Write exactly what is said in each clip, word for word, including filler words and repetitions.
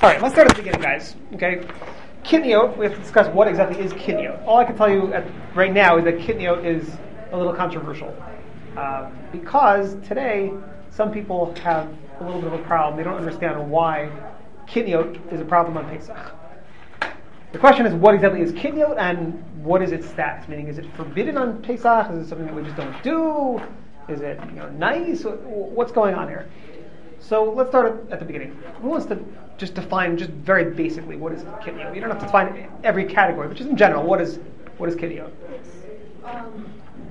All right, let's start at the beginning, guys. Okay, kitniot. We have to discuss what exactly is kitniot. All I can tell you at, right now is that kitniot is a little controversial uh, because today some people have a little bit of a problem. They don't understand why kitniot is a problem on Pesach. The question is, what exactly is kitniot and what is its status? Meaning, is it forbidden on Pesach? Is it something that we just don't do? Is it you know nice? What's going on here? So let's start at the beginning. Who wants to just define, just very basically, what is kitniot? You don't have to define every category, but just in general, what is what is kitniot? It's um,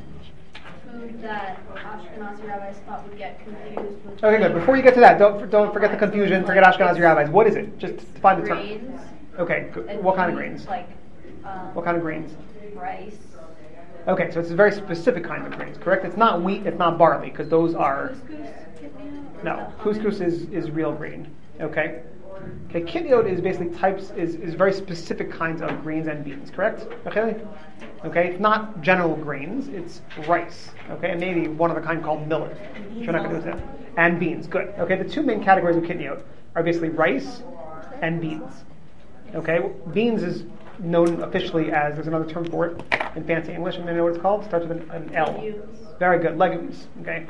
food that Ashkenazi rabbis thought would get confused with. Okay, good. Before you get to that, don't don't forget the confusion. Forget Ashkenazi rabbis. What is it? Just define the term. Grains. Okay. Good. What kind of grains? Like. Um, what kind of grains? Rice. Okay, so it's a very specific kind of grains, correct? It's not wheat. It's not barley, because those are. Couscous. No, couscous is, is real grain. Okay. Okay, kitniot is basically types is, is very specific kinds of grains and beans, correct? Okay. Okay, it's not general grains, it's rice. Okay, and maybe one of the kind called millet. Which we're not going to do that. And beans, good. Okay, the two main categories of kitniot are basically rice and beans. Okay, beans is known officially as, there's another term for it in fancy English, and you know what it's called? It starts with an, an L. Legumes. Very good, legumes. Okay.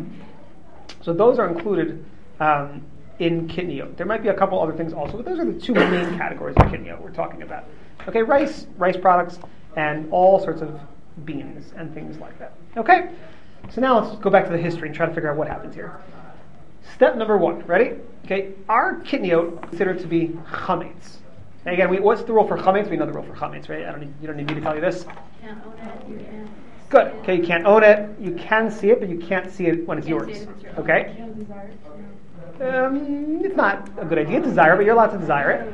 So those are included um, in kitniot. There might be a couple other things also, but those are the two main categories of kitniot we're talking about. Okay, rice, rice products, and all sorts of beans and things like that. Okay, so now let's go back to the history and try to figure out what happens here. Step number one, ready? Okay, are kitniot considered to be chametz? And again, we, what's the rule for chametz? We know the rule for chametz, right? I don't need, you don't need me to tell you this. Can't own it. You can't. Good. Okay, you can't own it. You can see it, but you can't see it when it's Can't yours. see it if it's yours. Okay? You don't desire it. Um, it's not a good idea to desire, but you're allowed to desire it.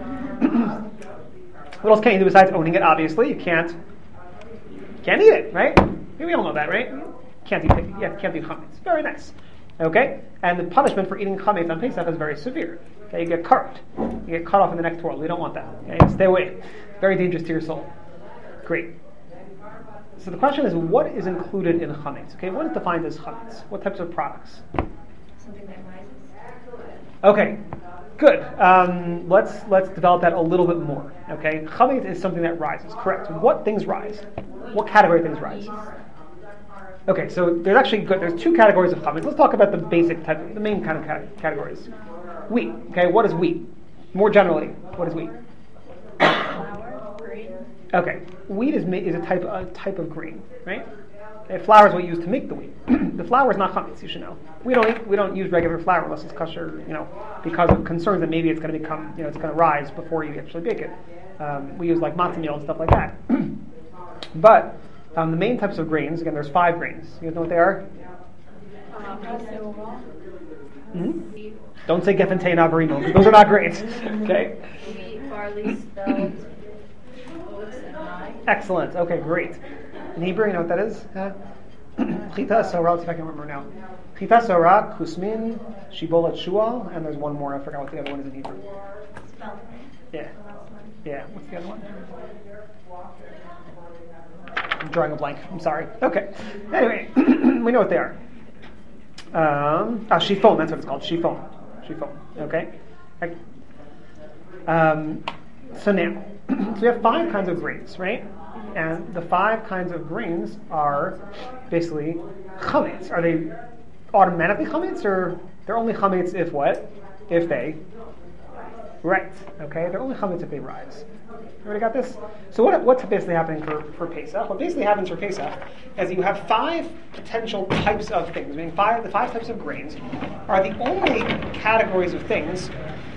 What else can you do besides owning it? Obviously, you can't. Can't eat it, right? We all know that, right? Can't eat. Yeah, can't eat chametz. Very nice. Okay, and the punishment for eating chametz on Pesach is very severe. Okay, you get carved. You get cut off in the next world. We don't want that. Okay, stay away. Very dangerous to your soul. Great. So the question is, what is included in chametz? Okay, what is defined as chametz? What types of products? Something that rises. Okay, good. Um, let's let's develop that a little bit more. Okay, chametz is something that rises. Correct. What things rise? What category of things rise? Okay, so there's actually good. There's two categories of chametz. Let's talk about the basic type, the main kind of cat- categories. Wheat. Okay, what is wheat? More generally, what is wheat? Flour. Grain. Okay, wheat is ma- is a type a type of grain, right? Okay, flour is what you use to make the wheat. The flour is not chametz, you should know. We don't eat, we don't use regular flour unless it's kosher, you know, because of concerns that maybe it's going to become, you know, it's going to rise before you actually bake it. Um, we use like matzah meal and stuff like that. But um, the main types of grains, again, there's five grains. You guys know what they are? Mm-hmm. Don't say geffen, tein, avarimo, because those are not grains. Okay. Wheat, barley, spelt, oats, and rye. Excellent. Okay, great. In Hebrew, you know what that is? Chita Sora, let's see if I can remember now. Chita Sora, Kusmin, Shibolat Shual, and there's one more. I forgot what the other one is in Hebrew. Spelt. Yeah. Yeah. What's the other one? I'm drawing a blank. I'm sorry. Okay. Anyway, we know what they are. Um, ah, Shifon, that's what it's called. Shifon. Shifon. Okay. Um, so now, so we have five kinds of grains, right? And the five kinds of grains are basically chametz. Are they automatically chametz, or they're only chametz if what? If they right. Okay, they're only chametz if they rise. Everybody got this? So what what's basically happening for, for Pesach? What basically happens for Pesach is you have five potential types of things. Meaning five the five types of grains are the only categories of things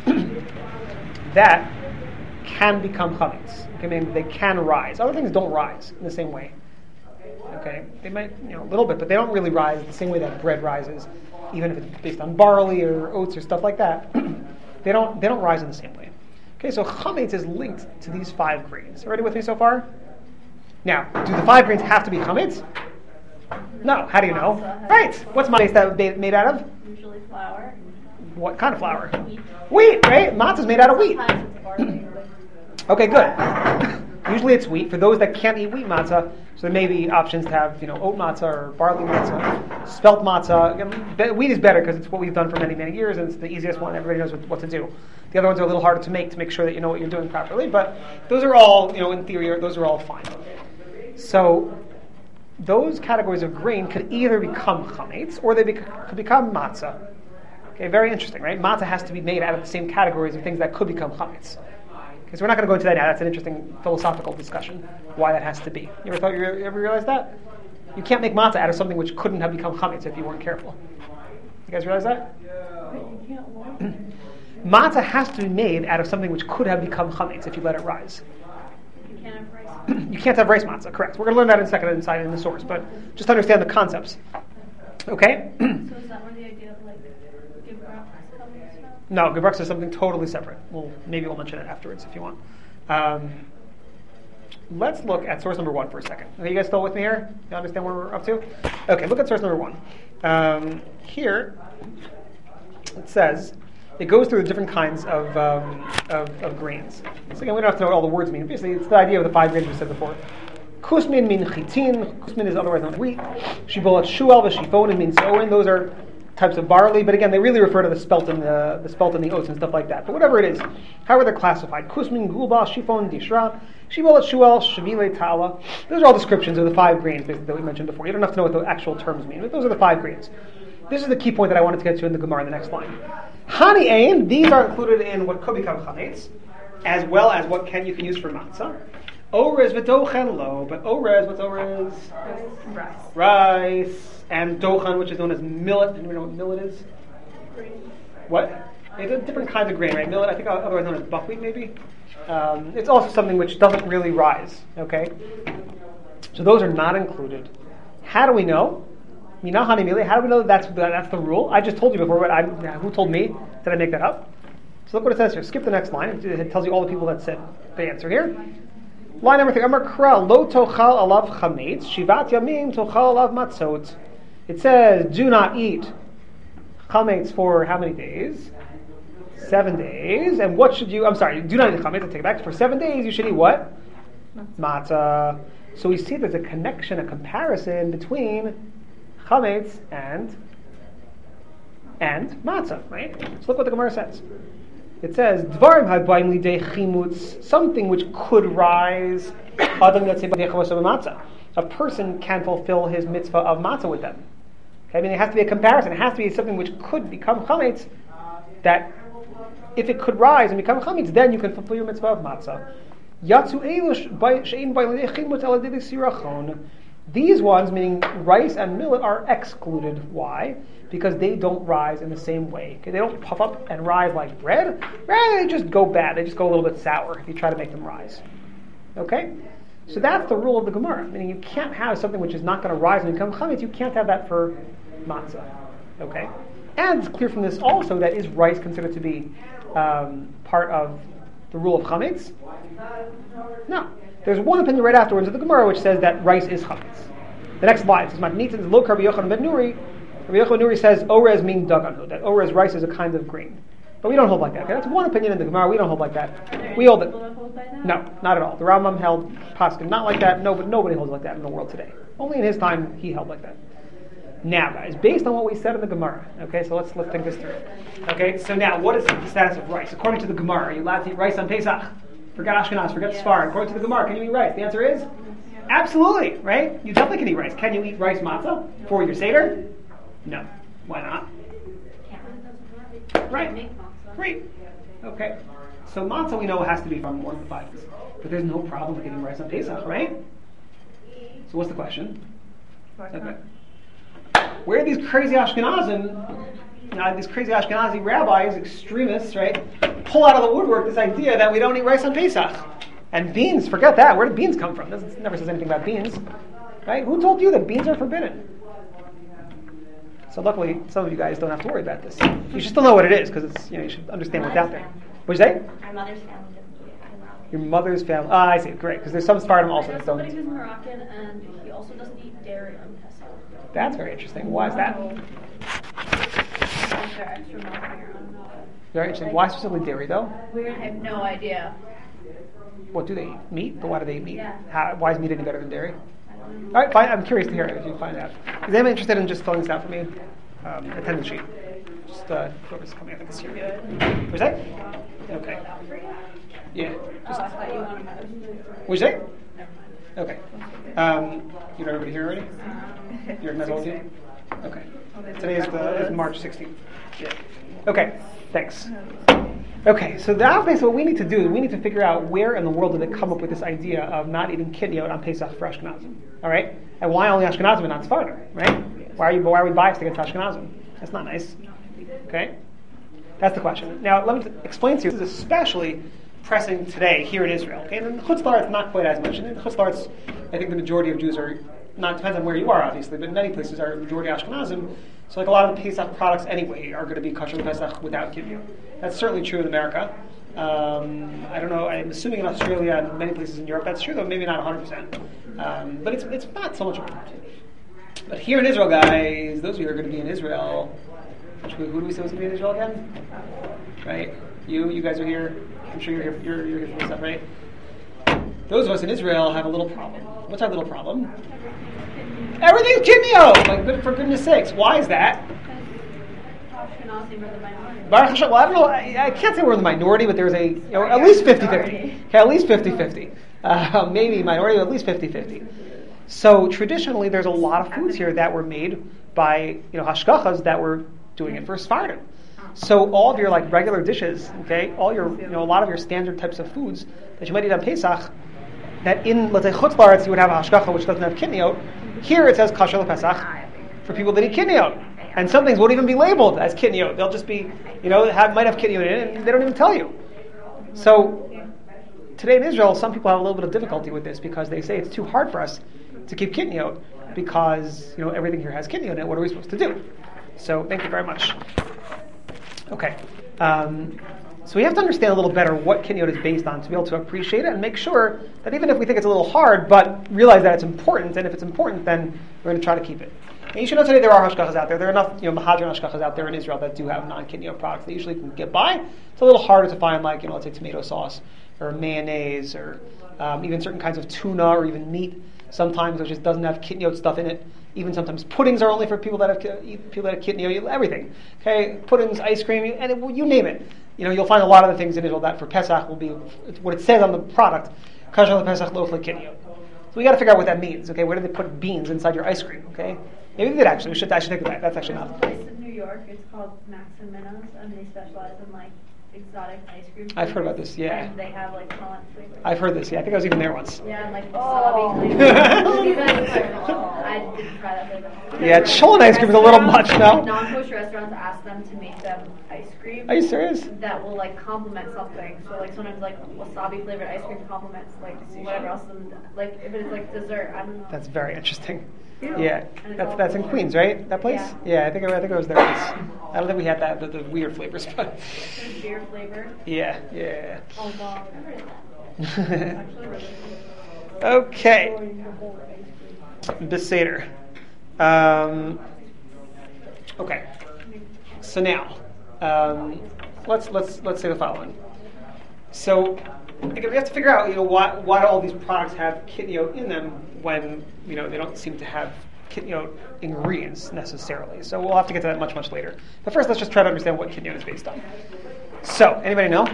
that can become chametz. Okay, I mean they can rise. Other things don't rise in the same way. Okay, they might, you know, a little bit, but they don't really rise the same way that bread rises, even if it's based on barley or oats or stuff like that. they don't they don't rise in the same way. Okay, so chametz is linked to these five grains. Everybody with me so far? Now, do the five grains have to be chametz? No. How do you know? Right. What's matzah that made out of? Usually flour. What kind of flour? Wheat. Wheat, right? Matzah is made out of wheat. Sometimes it's barley. Okay, good. Usually it's wheat. For those that can't eat wheat matzah, so there may be options to have, you know, oat matzah or barley matzah, spelt matzah. Again, wheat is better because it's what we've done for many, many years, and it's the easiest one. Everybody knows what, what to do. The other ones are a little harder to make to make sure that you know what you're doing properly. But those are all, you know, in theory, those are all fine. So those categories of grain could either become chametz or they bec- could become matzah. Okay, very interesting, right? Matzah has to be made out of the same categories of things that could become chametz. Okay, so we're not going to go into that now. That's an interesting philosophical discussion, why that has to be. You ever thought, you ever realized that? You can't make matzah out of something which couldn't have become chametz if you weren't careful. You guys realize that? Matzah has to be made out of something which could have become chametz if you let it rise. You can't have rice. You can't have rice matzah, correct. We're going to learn that in a second inside in the source, but just understand the concepts. Okay? So is that where the idea of like gibrach comes from? No, gibrach is something totally separate. We'll, maybe we'll mention it afterwards if you want. Um, let's look at source number one for a second. Are you guys still with me here? You understand where we're up to? Okay, look at source number one. Um, here, it says, it goes through the different kinds of, um, of, of grains. So again, we don't have to know what all the words mean. Basically, it's the idea of the five grains we said before. Kusmin mean chitin. Kusmin is otherwise known as wheat. Shibolat shual v'shifonin means soin. Those are types of barley, but again, they really refer to the spelt and the, the spelt and the oats and stuff like that. But whatever it is, however they're classified. Kusmin, gulba, shifon, dishra, shibolat shual, shavile, tala. Those are all descriptions of the five grains basically that we mentioned before. You don't have to know what the actual terms mean, but those are the five grains. This is the key point that I wanted to get to in the Gemara in the next line. Hani ain, these are included in what could become chametz, as well as what can you can use for matzah. Orez v'dochen lo, but orez, what's orez? Rice. Rice. And dochan, which is known as millet. Anybody know what millet is? Grain. What? It's a different kind of grain, right? Millet, I think otherwise known as buckwheat, maybe. Um, it's also something which doesn't really rise, okay? So those are not included. How do we know? Minahani mili, how do we know that that's, that's the rule? I just told you before, but I, who told me? Did I make that up? So look what it says here. Skip the next line. It tells you all the people that said the answer here. Line number three. Amar kra lo tochal alav chametz shivat yamim tochal alav matzot. It says, do not eat chametz for how many days? Seven days. And what should you? I'm sorry. Do not eat chametz. I take it back. For seven days, you should eat what? Matzah. So we see there's a connection, a comparison between chametz and and matzah, right? So look what the Gemara says. It says, Dvarim habayim lidei chimutz, something which could rise. Adam yatzei b'dei chavosav matzah. A person can fulfill his mitzvah of matzah with them. Okay? I mean, it has to be a comparison. It has to be something which could become chametz. That if it could rise and become chametz, then you can fulfill your mitzvah of matzah. Yatzu eilush she'in bayim lidei chimutz ala didei sirachon. These ones, meaning rice and millet, are excluded. Why? Because they don't rise in the same way. Okay? They don't puff up and rise like bread. Rather, they just go bad. They just go a little bit sour if you try to make them rise. Okay? So that's the rule of the Gemara. Meaning you can't have something which is not going to rise and become chametz. You can't have that for matzah. Okay? And it's clear from this also that is rice considered to be um, part of the rule of chametz? No. There's one opinion right afterwards of the Gemara which says that rice is chametz. The next line says, "Matnitin lo Rabbi Yochanan ben Nuri." Rabbi Yochanan ben Nuri says, "Orez mean dagan." That orez rice is a kind of grain, but we don't hold like that. Okay? That's one opinion in the Gemara. We don't hold like that. We hold it. No, not at all. The Rambam held paskin not like that. No, but nobody holds like that in the world today. Only in his time he held like that. Now, guys, based on what we said in the Gemara, okay, so let's let's think this through. Okay, so now what is the status of rice according to the Gemara? Are you allowed to eat rice on Pesach? Forget Ashkenaz, forget yeah. Sfar. According to the Gemara, can you eat rice? The answer is absolutely, right? You definitely can eat rice. Can you eat rice matzah for your Seder? No. Why not? Right. Great. Okay. So matzah we know has to be from one of the five. But there's no problem with eating rice on Pesach, right? So what's the question? Okay. Where are these crazy Ashkenazim, uh, these crazy Ashkenazi rabbis, extremists, right, pull out of the woodwork this idea that we don't eat rice on Pesach? And beans, forget that. Where did beans come from? This never says anything about beans. Right? Who told you that beans are forbidden? So luckily, some of you guys don't have to worry about this. You should still know what it is, because it's, you know, you should understand what's out there. What'd you say? My mother's family doesn't eat it. Your mother's family. Ah, I see. Great. Because there's some Sfardim also I know that somebody don't. who's Moroccan, and he also doesn't eat dairy on Pesach. That's very interesting. Why is that? Like they're extra milk or I don't know. Very interesting. Why specifically dairy, though? Weird. I have no idea. what do they eat? Meat? But why do they eat meat? Yeah. How, why is meat any better than dairy? All right, fine. I'm curious to hear it if you find out. Is anyone interested in just filling this out for me? Um, attendance sheet. Just uh, whoever's coming, I think it's here. What's that? Okay. Yeah. Just, Oh, I thought you wanted to. what'd you say? Okay. Um, you know everybody here already? You recognize all of you? Okay. Today is, the, is March sixteenth. Yeah. Okay. Thanks. Okay, so now basically what we need to do is we need to figure out where in the world did they come up with this idea of not eating kitniot on Pesach for Ashkenazim. All right? And why only Ashkenazim and not Sephardim, right? Why are you why are we biased against Ashkenazim? That's not nice. Okay? That's the question. Now let me t- explain to you, this is especially pressing today here in Israel. Okay, and in Chutz La'aretz not quite as much. And in Chutz La'aretz, I think the majority of Jews are, not depends on where you are obviously, but in many places are majority Ashkenazim. So like a lot of the Pesach products anyway are going to be kosher Pesach without kitniot. That's certainly true in America. Um, I don't know, I'm assuming in Australia and many places in Europe that's true, though maybe not one hundred percent. Um, but it's it's not so much of a But here in Israel, guys, those of you who are going to be in Israel, who, who do we say was going to be in Israel again? Right? You you guys are here. I'm sure you're here, you're, you're here for this stuff, right? Those of us in Israel have a little problem. What's our little problem? Everything's kitniot! Like, good, for goodness sakes. Why is that? Ashkenazim are the minority. Baruch Hashem, well, I don't know, I, I can't say we're in the minority, but there's a, you know, at least fifty-fifty. Okay, at least fifty-fifty. Uh, maybe minority, but at least fifty-fifty. So traditionally, there's a lot of foods here that were made by, you know, hashgachas that were doing it for Sephardim. So all of your like regular dishes, okay, all your, you know, a lot of your standard types of foods that you might eat on Pesach, that in, let's say, Chutz La'aretz, you would have a hashgacha which doesn't have kitniot. Here it says kosher lePesach for people that eat kitniot. And some things won't even be labeled as kitniot. They'll just be, you know, have, might have kitniot in it, and they don't even tell you. So today in Israel, some people have a little bit of difficulty with this because they say it's too hard for us to keep kitniot because, you know, everything here has kitniot in it. What are we supposed to do? So thank you very much. Okay. Um, so we have to understand a little better what kitniot is based on to be able to appreciate it and make sure that even if we think it's a little hard, but realize that it's important, and if it's important, then we're going to try to keep it. And you should know today there are hashgachas out there. There are enough, you know, mahadran hashgachas out there in Israel that do have non-kitniot products. They usually can get by. It's a little harder to find, like, you know, let's say tomato sauce or mayonnaise or um, even certain kinds of tuna or even meat sometimes which just doesn't have kitniot stuff in it. Even sometimes puddings are only for people that have people that have kitniot. Everything, okay, puddings, ice cream, and it, you name it. You know, you'll find a lot of the things in Israel that for Pesach will be what it says on the product. Kosher lePesach lo kitniot. So we got to figure out what that means. Okay, where do they put beans inside your ice cream? Okay, maybe they did actually. We should I should think of that. That's actually There's not. a place in New York. It's called Max and Minnows, and they specialize in like exotic ice cream. I've heard about this. Yeah, And they have like cholent flavors. I've heard this. Yeah, I think I was even there once. Yeah, and like Oh. wasabi flavors. I didn't try that flavor. Yeah, cholent ice cream is a little much, no? Non-kosher restaurants ask them to make them ice cream. Are you serious? That will like complement something. So like sometimes like wasabi flavored ice cream complements like whatever else. And, like if it's like dessert, I don't know. That's very interesting. Yeah. Yeah, And it's that's all that's in kosher. Queens, right? That place? Yeah. Yeah, I think I, I think I was there once. I don't think we had that the, the weird flavors, but There's beer flavor. yeah, yeah. Oh wow. Actually, really good. Okay. Beseder. Um, okay. So now, um, let's let's let's say the following. So again, we have to figure out, you know, why why do all these products have kitniot in them when, you know, they don't seem to have kitniot ingredients necessarily. So we'll have to get to that much much later. But first, let's just try to understand what kitniot is based on. So, anybody know?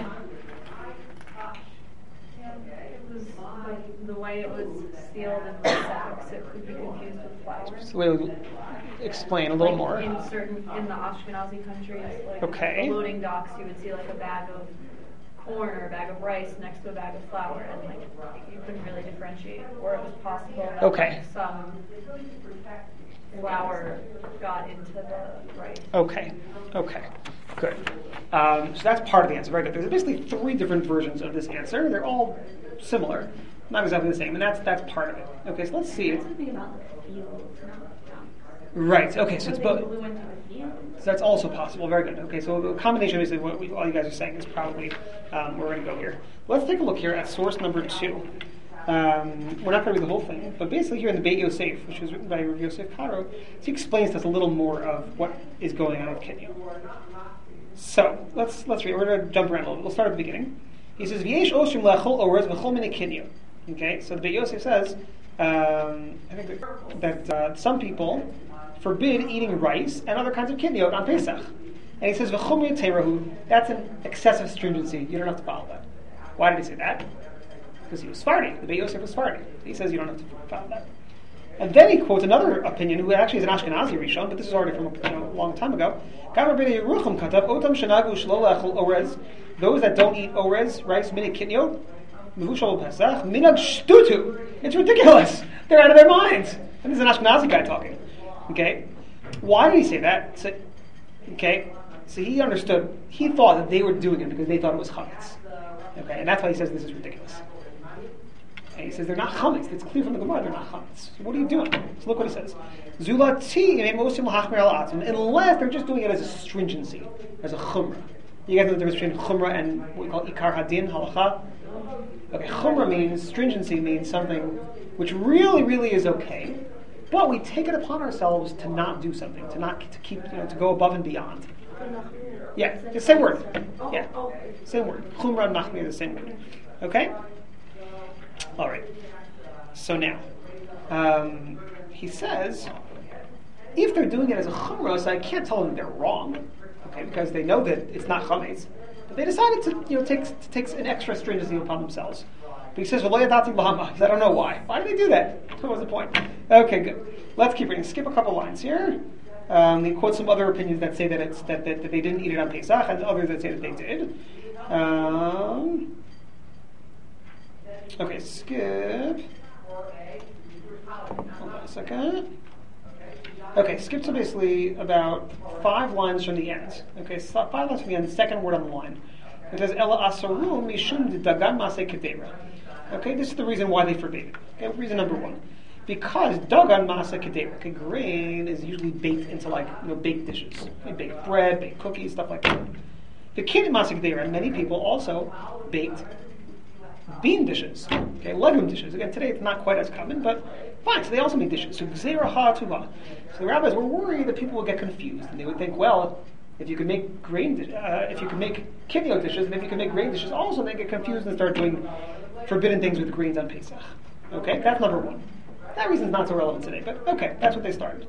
It was like the way it was sealed in the sacks. It could be confused with flour. So we'll explain a little like more. in certain in the Ashkenazi countries, like Okay. the loading docks, you would see like a bag of corn or a bag of rice next to a bag of flour, and like you couldn't really differentiate. Or it was possible that Okay. like, some flour got into the rice. Okay. Okay. Good. Um, so that's part of the answer. Very good. There's basically three different versions of this answer. They're all similar, not exactly the same, and that's that's part of it. Okay. So let's see. Something about the fields, not the dumps. Right. Okay. So it's both. We went to the fields. So that's also possible. Very good. Okay. So the combination, basically, what we, all you guys are saying is probably um, where we're going to go here. Let's take a look here at source number two. Um, we're not going to read the whole thing, but basically here in the Beit Yosef, which was written by Rav Yosef Karo, he explains to us a little more of what is going on with kitniot. So let's let's read. We're going to jump around a little bit. We'll start at the beginning. He says, "V'yesh osrim la'achol orez v'chol minei kinyo." Okay, so the Beit Yosef says, um, I think that, that uh, some people forbid eating rice and other kinds of kinyot on Pesach. And he says, "V'chol minei teirahu." That's an excessive stringency. You don't have to follow that. Why did he say that? Because he was Sephardi. The Beit Yosef was Sephardi. He says you don't have to follow that. And then he quotes another opinion, who actually is an Ashkenazi Rishon, but this is already from you know, a long time ago. Those that don't eat orez, rice, minei kinyot, mevushal pesach, minag shtutu. It's ridiculous. They're out of their minds. And this is an Ashkenazi guy talking. Okay, why did he say that? So, okay, so he understood. He thought that they were doing it because they thought it was chametz. Okay, and that's why he says this is ridiculous. And he says they're not chametz. It's clear from the Gemara they're not chametz. So what are you doing? So look what he says. Zulati unless they're just doing it as a stringency, as a chumrah. You guys know the difference between chumrah and what we call ikar hadin, halacha? Okay, chumrah means, stringency means something which really, really is okay, but we take it upon ourselves to not do something, to not, to keep, you know, to go above and beyond. Yeah, the same word. Yeah, same word. Chumrah and machmir are the same word. Okay? All right. So now, um, he says, if they're doing it as a chumrah, so I can't tell them they're wrong, okay, because they know that it's not chametz, but they decided to, you know, take to take an extra stringency upon themselves. But he says, "V'lo yadati b'hama." He said, "I don't know why. Why did they do that? What was the point?" Okay, good. Let's keep reading. Skip a couple lines here. Um, he quotes some other opinions that say that it's that, that, that they didn't eat it on Pesach, and others that say that they did. Um, okay, skip. Hold on a second. Okay, skip to basically about five lines from the end. Okay, so five lines from the end, the second word on the line. It says, Ela asaru mishum dagan maseh kedera. Okay, this is the reason why they forbade it. Okay, reason number one. Because dagan maseh kedera, okay, grain is usually baked into like, you know, baked dishes. Okay, baked bread, baked cookies, stuff like that. The kinyan maseh kedera, many people also baked bean dishes, okay, legume dishes. Again, today it's not quite as common, but fine. So they also make dishes. So gzeira ha'atuva. So the rabbis were worried that people would get confused, and they would think, well, if you could make grain, di- uh, if you could make kinyot dishes, and if you could make grain dishes, also they get confused and start doing forbidden things with grains on Pesach. Okay, that's number one. That reason's not so relevant today, but okay, that's what they started.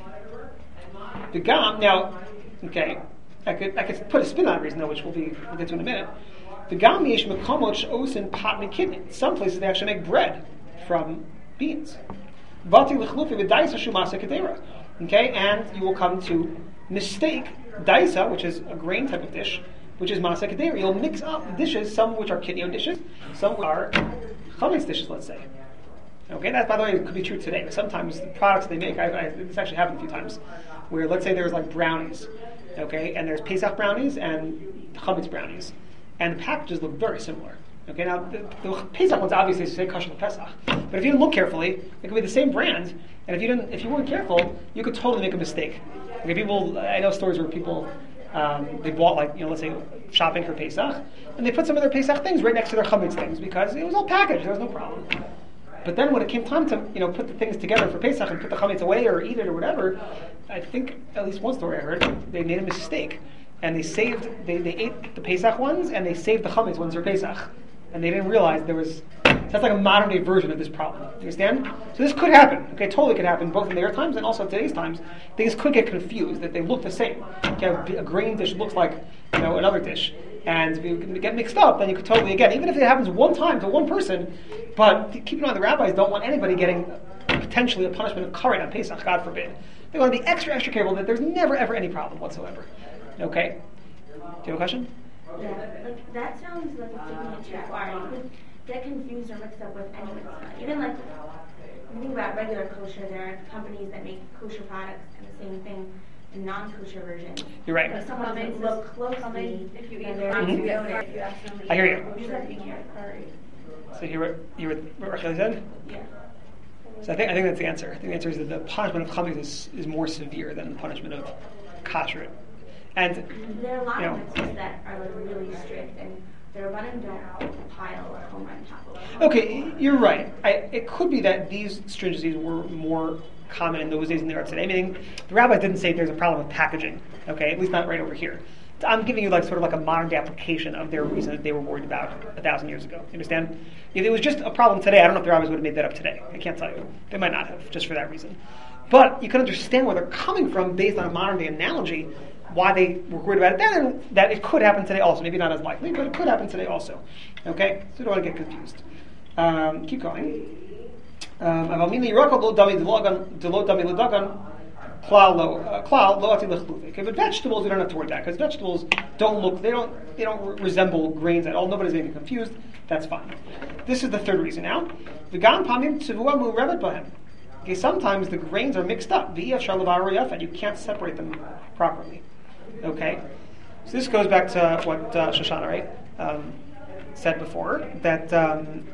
The gam now, okay, I could I could put a spin on that reason though, which we'll be we'll get to in a minute. The gam yesh mekomot she'osin pat mikidnin. Some places they actually make bread from beans. Vati l'chlufi v'daisa shumasa kedera. Okay, and you will come to mistake daisa, which is a grain type of dish, which is masa kedera. You'll mix up dishes, some which are kinyan dishes, some are chametz dishes, let's say. Okay, that, by the way, could be true today. Sometimes the products they make, I, I, this actually happened a few times, where let's say there's like brownies, okay, and there's Pesach brownies and chametz brownies, and the packages look very similar. Okay, now the, the Pesach ones obviously say kosher Pesach, but if you didn't look carefully, it could be the same brand, and if you didn't, if you weren't careful, you could totally make a mistake. Okay, people, I know stories where people um, they bought like you know, let's say shopping for Pesach, and they put some of their Pesach things right next to their chametz things because it was all packaged. There was no problem. But then when it came time to you know put the things together for Pesach and put the chametz away or eat it or whatever, I think at least one story I heard they made a mistake and they saved they, they ate the Pesach ones and they saved the chametz ones for Pesach, and they didn't realize there was. So that's like a modern day version of this problem. Do you understand? So this could happen. Okay, totally could happen both in their times and also today's times. Things could get confused that they look the same. Okay, a grain dish looks like you know another dish, and if you get mixed up, then you could totally again even if it happens one time to one person. But keep in mind the rabbis don't want anybody getting potentially a punishment of karet on Pesach. God forbid. They want to be extra extra careful that there's never ever any problem whatsoever. Okay. Do you have a question? Yeah, like that sounds like it's taking it too far. You could get confused or mixed up with any mitzvah. Even like, when you think about regular kosher, there are companies that make kosher products and the same thing in non-kosher versions. You're right. If someone doesn't look closely, if you then eat they're it, not you to get get it. If you accidentally I hear eat you. it, Just like being here. So you were you were what Rachel said? Yeah. So I think I think that's the answer. I think the answer is that the punishment of chametz is, is more severe than the punishment of kashrut. And There are a lot you of know, mitzvahs that are like really strict, and their rabbanim don't pile a home on top of it. okay, you're right. I, it could be that these stringencies were more common in those days than they are today. Meaning, the rabbis didn't say there's a problem with packaging. Okay, at least not right over here. It I'm giving you like sort of like a modern day application of their reason that they were worried about a thousand years ago. You understand? If it was just a problem today, I don't know if the rabbis would have made that up today. I can't tell you. They might not have, just for that reason. But you can understand where they're coming from based on a modern day analogy, why they were worried about it then, and that it could happen today also. Maybe not as likely, but it could happen today also. Okay? So you don't want to get confused. Um, keep going. Um, Okay, but vegetables, you don't have to worry about, because vegetables don't look, they don't they don't re- resemble grains at all. Nobody's going to get confused. That's fine. This is the third reason now. Okay, sometimes the grains are mixed up. And you can't separate them properly. Okay? So this goes back to what uh, Shoshana, right, um, said before, that um,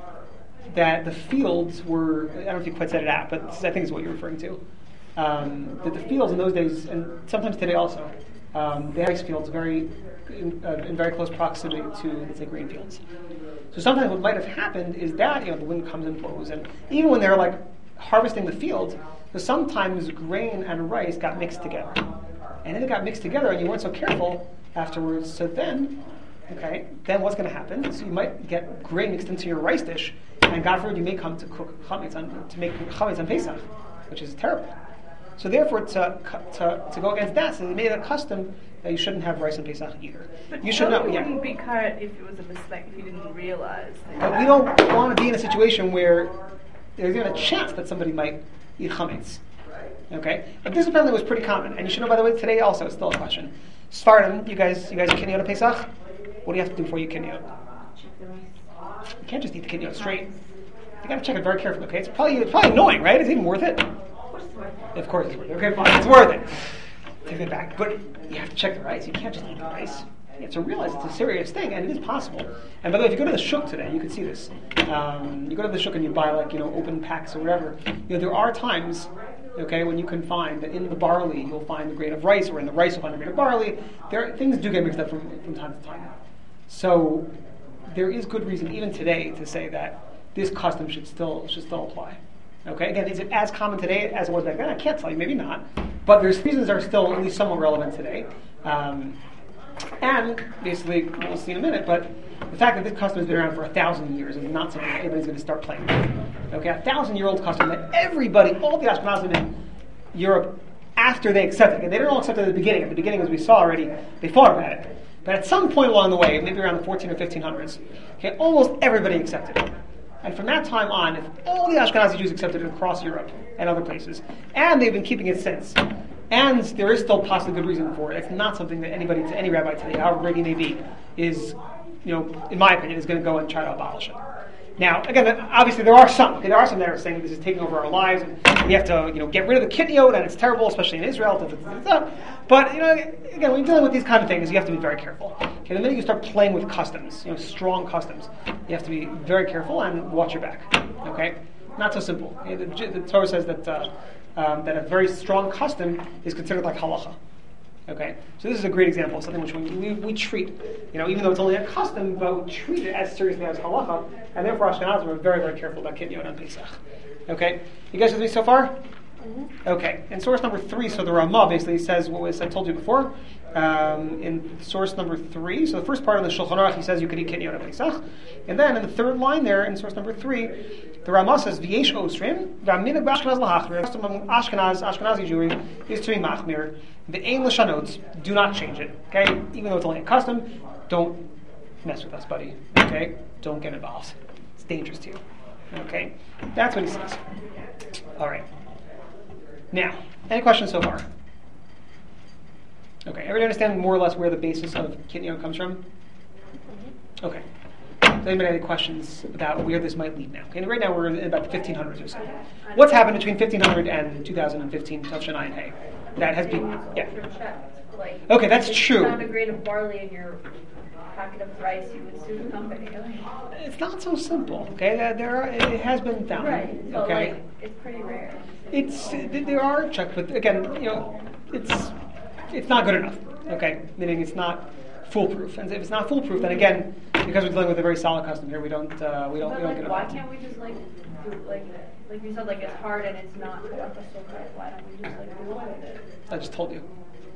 that the fields were, I don't know if you quite said it out, but this, I think is what you're referring to. Um, that the fields in those days, and sometimes today also, um, they had rice fields very in, uh, in very close proximity to, let's say, grain fields. So sometimes what might have happened is that, you know, the wind comes and blows, and even when they're like harvesting the fields, so sometimes grain and rice got mixed together, and then it got mixed together, and you weren't so careful afterwards. So then, okay, then what's going to happen? So you might get grain mixed into your rice dish, and God forbid you may come to cook chametz on to make chametz on Pesach, which is terrible. So therefore, to, to to go against that, so they made a custom that you shouldn't have rice and Pesach either. But you should not. You Yeah. wouldn't be cut if it was a mistake, if you didn't realize. But we don't want to be in a situation where there's even a chance that somebody might eat chametz. Okay, but this apparently was pretty common, and you should know. By the way, today also it's still a question. Sfardim, you guys, you guys are kinyot on Pesach. What do you have to do before you kinyot? Check the rice. You can't just eat the kinyot straight. You got to check it very carefully. Okay, it's probably it's probably annoying, right? Is it even worth it? Of course it's worth it. Okay, fine, it's worth it. Take it back. But you have to check the rice. You can't just eat the rice. You have to realize it's a serious thing, and it is possible. And by the way, if you go to the shuk today, you can see this. Um, you go to the shuk and you buy like, you know, open packs or whatever. You know, there are times, okay, when you can find that in the barley you'll find the grain of rice, or in the rice you'll find the grain of barley. There, things do get mixed up from, from time to time. So there is good reason, even today, to say that this custom should still should still apply. Okay, again, is it as common today as it was back then? I can't tell you, maybe not. But there's reasons that are still at least somewhat relevant today. Um, and basically, we'll see in a minute, but the fact that this custom has been around for a thousand years is not something that anybody's going to start playing with. Okay, a thousand year old custom that everybody, all the Ashkenazim in Europe, after they accepted it, they didn't all accept it at the beginning. At the beginning, as we saw already, they thought about it. But at some point along the way, maybe around the fourteen or fifteen hundreds, okay, almost everybody accepted it. And from that time on, if all the Ashkenazi Jews accepted it across Europe and other places, and they've been keeping it since, and there is still possibly good reason for it, it's not something that anybody, any rabbi today, however great he may be, is, you know, in my opinion, is going to go and try to abolish it. Now, again, obviously there are some. Okay, there are some that are saying this is taking over our lives, and we have to, you know, get rid of the kitniot, and it's terrible, especially in Israel. Da, da, da, da, da. But, you know, again, when you're dealing with these kind of things, you have to be very careful. Okay, the minute you start playing with customs, you know, strong customs, you have to be very careful and watch your back. Okay, not so simple. Okay, the, the Torah says that uh, um, that a very strong custom is considered like halacha. Okay, so this is a great example of something which we, we, we treat, you know, even though it's only a custom, but we treat it as seriously as halacha, and therefore Ashkenazim are very, very careful about kinyot on Pesach. Okay, you guys with me so far? Mm-hmm. Okay, in source number three, so the Ramah basically says what was I told you before. Um, in source number three, so the first part of the Shulchan Aruch, he says you could eat kinyot on Pesach, and then in the third line there, in source number three, the Ramah says v'yesh osrim v'aminag b'Ashkenaz lahachmir. Custom among Ashkenaz, Ashkenazi Jewry is to be machmir. V'ein l'shanot, do not change it. Okay, even though it's only a custom, don't mess with us, buddy. Okay, don't get involved. It's dangerous to you. Okay, that's what he says. All right. Now, any questions so far? Okay, everybody understand more or less where the basis of kinyot comes from? Okay. Does anybody have any questions about where this might lead now? Okay, right now we're in about the fifteen hundreds or so. What's happened between fifteen hundred and two thousand fifteen, Tavshanai and Hay? That has been, yeah. Like, Okay, that's if true. you found a grain of barley in your packet of rice, you would sue the company. It's not so simple. Okay, there, there are, it has been found. Right. But Okay, like, it's pretty rare. it's there are checks, but again, you know, it's it's not good enough. Okay, meaning it's not foolproof. And if it's not foolproof, then again, because we're dealing with a very solid custom here, we don't uh, we don't But we don't like, get why it. can't we just like do like like you said, like it's hard and it's not so right? Why don't we just like do away with it? I just told you.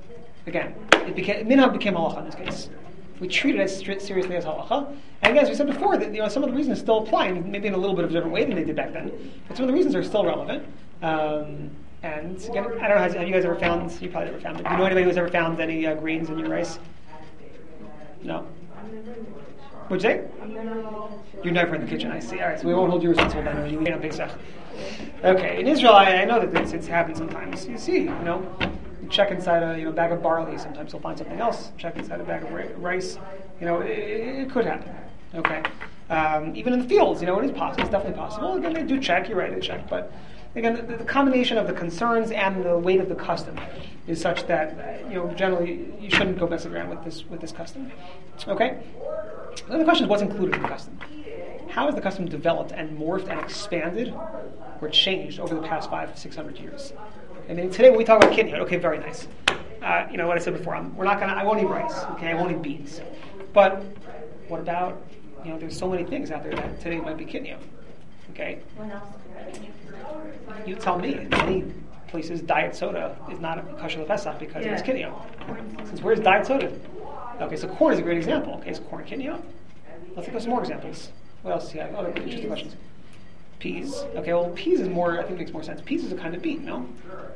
Again, it became minhag became halacha in this case. We treat it as stri- seriously as halacha. And again, as we said before, that you know some of the reasons still apply, and maybe in a little bit of a different way than they did back then. But some of the reasons are still relevant. Um, and again, I don't know, has, have you guys ever found? You probably never found it. Do you know anybody who's ever found any uh, grains in your rice? No. What'd you say? You're never in the kitchen. I see. All right, so we won't hold you responsible then when you eat on Pesach. Okay, in Israel, I, I know that it's, it's happened sometimes. You see, you know. Check inside a you know bag of barley. Sometimes you'll find something else. Check inside a bag of rice. You know, it, it could happen. Okay. Um, even in the fields, you know, it is possible. It's definitely possible. Again, they do check. You're right, they check. But again, the, the combination of the concerns and the weight of the custom is such that you know generally you shouldn't go messing around with this with this custom. Okay. Then the question is, what's included in the custom? How has the custom developed and morphed and expanded or changed over the past five, six hundred years? I mean, today when we talk about kitniyot, okay, very nice. Uh, you know what I said before. I'm, we're not gonna. I won't eat rice. Okay, I won't eat beans. But what about? You know, there's so many things out there that today might be kitniyot. Okay. What else? You tell me. In many places, diet soda is not a kosher Pesach because Yeah. it's kitniyot. Since where's diet soda? Okay, so corn is a great example. Okay, is corn kitniyot? Let's think of some more examples. What else do you have? Other interesting questions. Peas. Okay, well, peas is more. I think makes more sense. Peas is a kind of bean, no?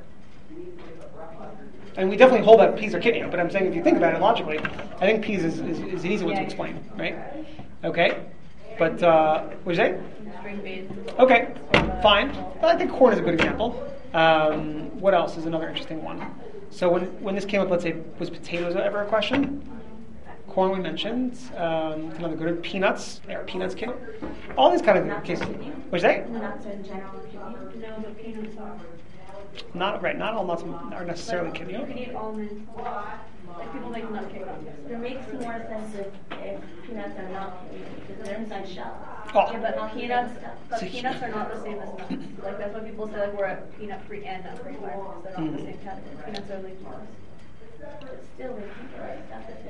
And we definitely hold that peas are kitniyot, but I'm saying if you think about it logically, I think peas is, is, is an easy one to explain, right? Okay, but uh, what did you say? String beans. Okay, fine. But I think corn is a good example. Um, what else is another interesting one? So when when this came up, let's say, was potatoes ever a question? Corn we mentioned. Um, another good. Peanuts. Are peanuts kitniyot? All these kind of cases. What did you say? Nuts in general. No, but peanuts are. Not right. Not all nuts are necessarily You kitniyot. can eat almonds. Like people make nut cake on this. It makes more sense if, if peanuts are not because they're inside shell. Oh. Yeah, but peanuts, but So- peanuts are not the same as nuts. Like that's why people say like we're a peanut-free and nut-free environment because they're not the same category. Peanuts are like nuts. But still, they keep the right stuff if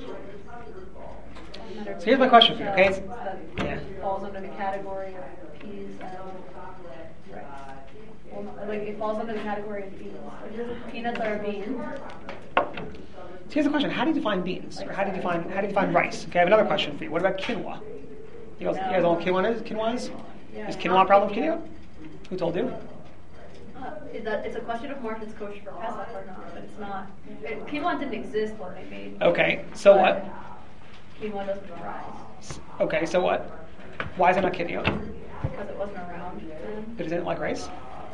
they're. So here's my question for you, okay? That Yeah. falls under the category of peas and rice. Well, no, like it falls under the category of beans. Like, peanuts are a bean. So here's the question: how do you define beans, or how do you define how do you define rice? Okay, I have another question for you. What about quinoa? You guys, you guys know what quinoa is? Quinoa is? Yeah. Is quinoa a problem with quinoa? Who told you? Uh, is that it's a question of more if it's kosher for Pesach or not, but it's not. It, quinoa didn't exist when they made. Okay, so but what? Quinoa doesn't rise Okay, so what? Why is it not quinoa? because it wasn't around then. But isn't it like rice?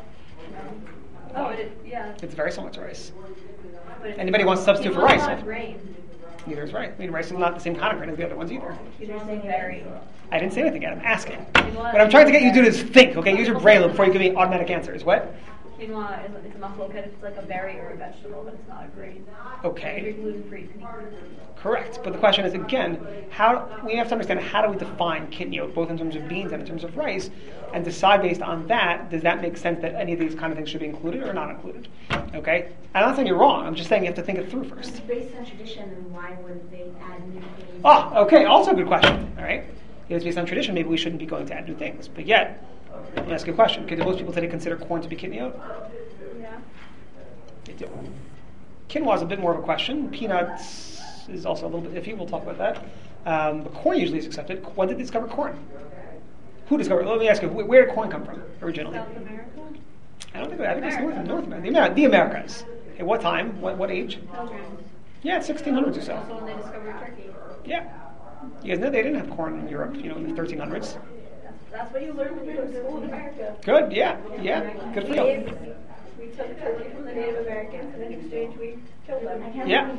No. Oh, it, yeah. It's very similar to rice. But it's, Anybody wants to substitute for quinoa's rice? not grain. Neither is rice. I mean, rice is not the same kind of grain as the other ones either. Quinoa's a berry. I didn't say anything yet. I'm asking. Quinoa What I'm trying to get you to do is is think. Okay, use your brain before you give me automatic answers. What? Quinoa is it's a machloket. It's like a berry or a vegetable, but it's not a grain. If Okay. you're gluten free, you can eat gluten. Correct, but the question is again, how we have to understand how do we define kitniyot, both in terms of beans and in terms of rice, and decide based on that, does that make sense that any of these kind of things should be included or not included? Okay? I'm not saying you're wrong, I'm just saying you have to think it through first. It's based on tradition, and why would they add new things? Ah, okay, also a good question, all right? If it's based on tradition, maybe we shouldn't be going to add new things, but yet, let me ask you a question. Okay, do most people today consider corn to be kitniyot? Yeah. They do. Quinoa is a bit more of a question. Peanuts is also a little bit iffy. We'll talk about that. Um, but corn usually is accepted. When did they discover corn? Who discovered? Let me ask you. Wh- Where did corn come from originally? South America? I don't think. I think it's North, North America. The, Amer- the Americas. Okay, what time? What, what age? Pilgrims. Yeah, it's sixteen hundreds or so. Also when they discovered Turkey. Yeah. You guys know they didn't have corn in Europe. You know, in the thirteen hundreds. That's, that's what you learn when you go to school in America. Good. Yeah. Yeah. Good for you. We took Turkey from the Native Americans, and in exchange we killed them. Yeah.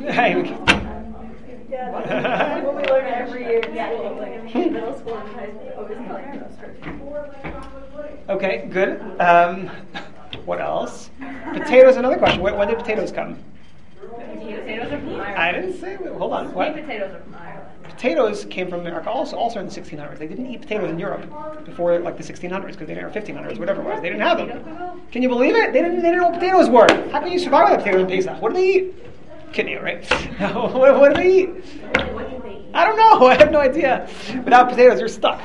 Yeah, what we learn every year in school, like in middle school and high school, always telling us Turkey. Okay. Good. Um, what else? Potatoes. Another question. When, when did potatoes come? Potatoes are from Ireland. I didn't say. Hold on. Sweet What? potatoes are from Ireland. Potatoes came from America also, also in the sixteen hundreds. They didn't eat potatoes in Europe before like the sixteen hundreds because they didn't, or fifteen hundreds, whatever it was. They didn't have them. Can you believe it? They didn't. They didn't know what potatoes were. How can you survive without potatoes in Pesach? What do they eat? Kidney, right? what, what do they eat? What do they eat? I don't know. I have no idea. Without potatoes, you're stuck.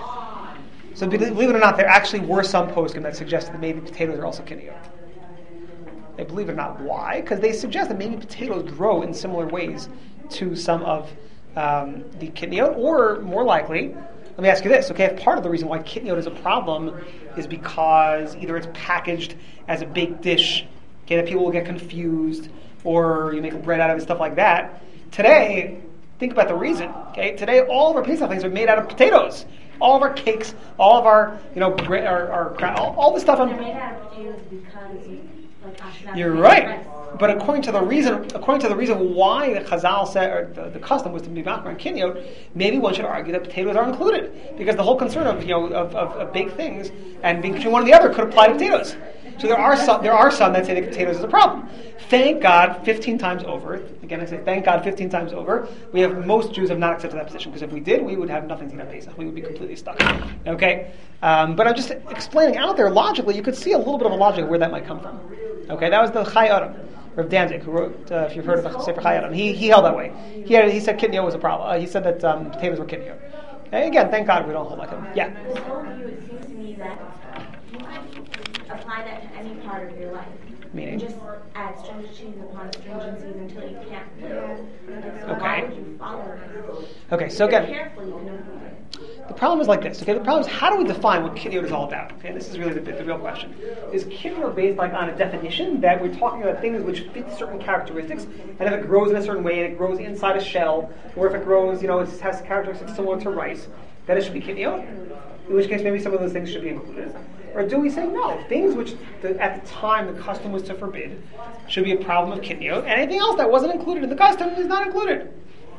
So believe it or not, there actually were some poskim that suggested that maybe potatoes are also kidney. They believe it or not. Why? Because they suggest that maybe potatoes grow in similar ways to some of um, the kitniot, or more likely, let me ask you this, okay, if part of the reason why kitniot is a problem is because either it's packaged as a baked dish, okay, that people will get confused, or you make a bread out of it, stuff like that. Today, think about the reason, okay? Today, all of our Pesach things are made out of potatoes. All of our cakes, all of our, you know, gra- our, our all, all the stuff on... They're made out of potatoes because you, like, Ashkenaz You're make right. rice. But according to the reason, according to the reason why the Chazal said, or the, the custom was to be makar and kiniyot, maybe one should argue that potatoes are included, because the whole concern of you know of, of, of baked things and being between one and the other could apply to potatoes. So there are some there are some that say that potatoes is a problem. Thank God, fifteen times over. Again, I say thank God, fifteen times over. We have most Jews have not accepted that position, because if we did, we would have nothing to eat on Pesach. We would be completely stuck. Okay, um, but I'm just explaining out there logically. You could see a little bit of a logic of where that might come from. Okay, that was the Chai Adam. Rav Danzig, who wrote, uh, if you've heard of the Sefer Chai Adam, he he held that way. He had, he said kitniyot was a problem. Uh, he said that um, potatoes were kitniyot. And again, thank God we don't hold like him. Yeah. This whole view, it seems to me that you can apply that to any part of your life. Meaning? You just add stringencies upon stringencies until you can't. Like, so Okay. why would you follow this? Okay, so If you're again, careful, you can avoid it. the problem is like this. Okay, the problem is how do we define what kitniyot is all about? Okay, this is really the, the real question. Is kitniyot based like on a definition that we're talking about things which fit certain characteristics, and if it grows in a certain way and it grows inside a shell, or if it grows, you know, it has characteristics similar to rice, then it should be kitniyot? In which case, maybe some of those things should be included. Or do we say no? Things which the, at the time the custom was to forbid should be a problem of kitniyot, and anything else that wasn't included in the custom is not included.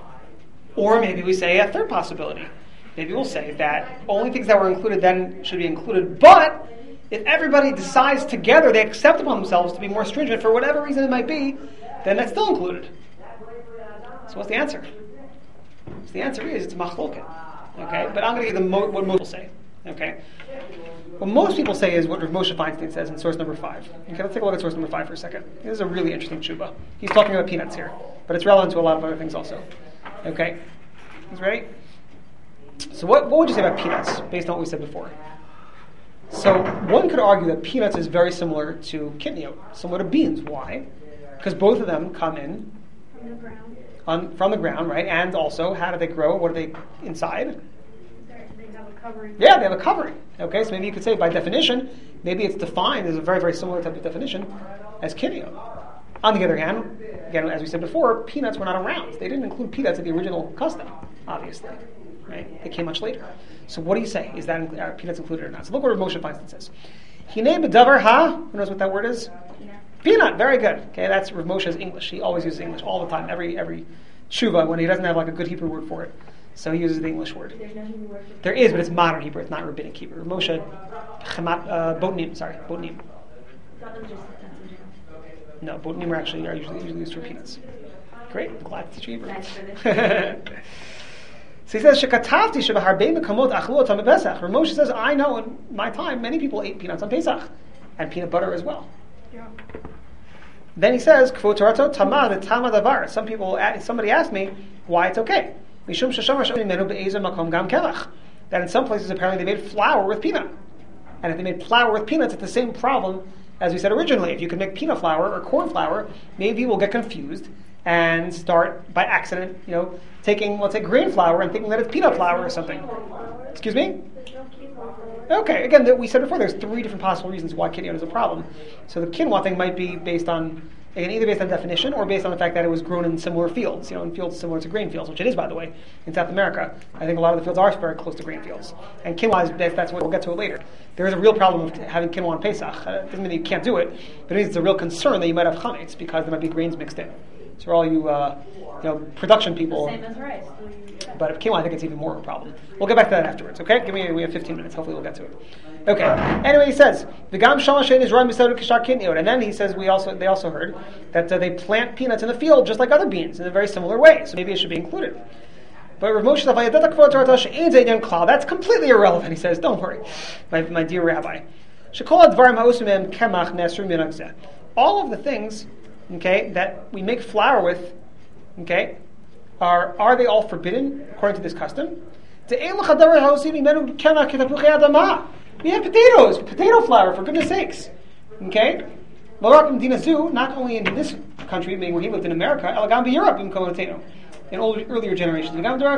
Or maybe we say a third possibility. Maybe we'll say that only things that were included then should be included, but if everybody decides together they accept upon themselves to be more stringent for whatever reason it might be, then that's still included. So what's the answer? So the answer is it's machloket. Okay, but I'm going to give them mo- what most people say. Okay, what most people say is what Rav Moshe Feinstein says in source number five. Okay, let's take a look at source number five for a second. This is a really interesting tshuva. He's talking about peanuts here, but it's relevant to a lot of other things also. Okay, he's ready. So what, what would you say about peanuts, based on what we said before? So one could argue that peanuts is very similar to kitniyot, similar to beans. Why? Because both of them come in From the ground. on, from the ground, right? And also, how do they grow? What are they inside? They're- They have a covering. Yeah, they have a covering. Okay, so maybe you could say by definition, maybe it's defined as a very, very similar type of definition as kitniyot. On the other hand, again, as we said before, peanuts were not around. They didn't include peanuts in the original custom, obviously. Right? They came much later. So what do you say? Is that are peanuts included or not? So look what Moshe Feinstein says. Hine b'davar ha. Who knows what that word is? Peanut. Peanut. Very good. Okay, that's Rav Moshe's English. He always uses English all the time. Every every tshuva when he doesn't have like a good Hebrew word for it, so he uses the English word. There's no Hebrew word for There is, but it's modern Hebrew. It's not rabbinic Hebrew. Rav Moshe Chemat uh, Botnim. Sorry, Botnim. I thought it was just that's in general. No, Botnim are actually are usually usually used for peanuts. Great. I'm glad to teach you Hebrew. Nice for this. So he says, "Shekatavti shebaharbe mekamot achlu otam bePesach." Rav Moshe says, "I know in my time many people ate peanuts on Pesach, and peanut butter as well." Yeah. Then he says, "Kvot Torato tamad the tamad davar." Some people, somebody asked me why it's okay. Mishum sheshamar sheminu menu be'ezer makom gam kelach. That in some places apparently they made flour with peanut, and if they made flour with peanuts, it's the same problem as we said originally. If you could make peanut flour or corn flour, maybe we'll get confused and start by accident, you know, taking, let's say, grain flour and thinking that it's peanut flour or something. Excuse me? Okay, again, that we said before, there's three different possible reasons why kitniyot is a problem. So the quinoa thing might be based on, again, either based on definition or based on the fact that it was grown in similar fields, you know, in fields similar to grain fields, which it is, by the way, in South America. I think a lot of the fields are very close to grain fields. And quinoa is, that's, that's what we'll get to it later. There is a real problem of having quinoa on Pesach. Uh, it doesn't mean that you can't do it, but it means it's a real concern that you might have chametz because there might be grains mixed in. So for all you, uh, you know, production people. Same as rice. But if quinoa, I think it's even more of a problem. We'll get back to that afterwards, okay? Give me, we have fifteen minutes. Hopefully we'll get to it. Okay. Anyway, he says, "V'gam shalashen is roim b'sadu kishar kitniyot." And then he says, we also they also heard that uh, they plant peanuts in the field just like other beans in a very similar way. So maybe it should be included. But Rav Moshe Zavayadata Kvod Torah she'ein ze'inyan klal. That's completely irrelevant. He says, don't worry, my, my dear rabbi. Shekol advarim ha'osim mehem kemach ne'asru min ha'gzeh. All of the things, okay, that we make flour with, okay, are are they all forbidden according to this custom? We have potatoes, potato flour, for goodness sakes. Okay? Not only in this country, meaning where he lived in America, Elagam be Europe in Kohenatenu, in older, earlier generations.